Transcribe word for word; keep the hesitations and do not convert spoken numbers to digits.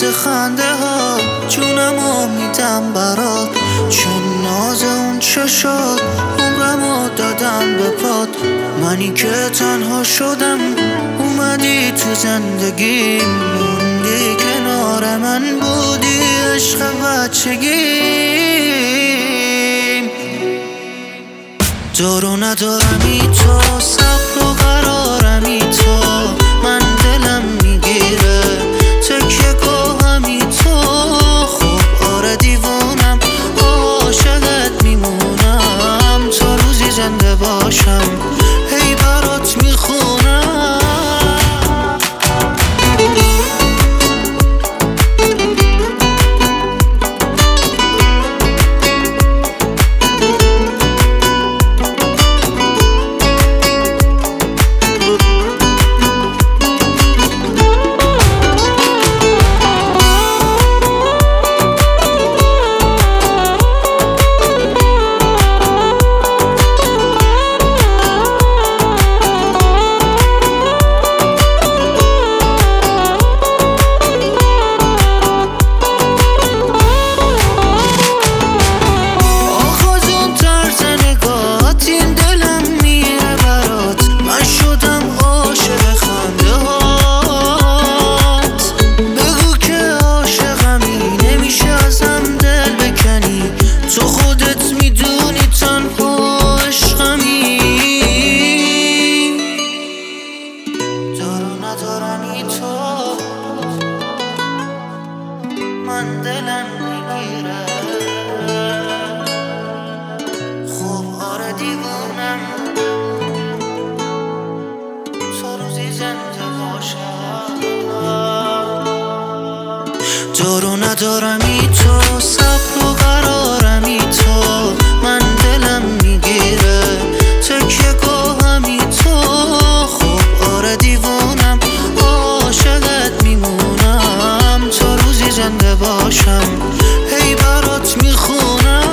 واسه خنده ها جونمو میدم برات، چون ناز اون چشات عمرمو دادم به پات. منی که تنها شدم اومدی تو زندگیم، موندی کنار من بودی عشق بچگیم. دارو ندارمی تو، صبر و قرارمی تو، من دلم میگیره تکیه گاهمی تو. خب آره دیوانم عاشقت میمونم، تا روزی زنده باشم هی برات میخونم. من دلم میگیره، خب آره دیوونم تا روزی زنده باشم. دارو ندارمی تو، صبر و قرارمی تو، من دلم میگیره تکیه گاهمی تو. خب آره دیوونم عاشقت میمونم، تا روزی زنده باشم هی برات میخونم.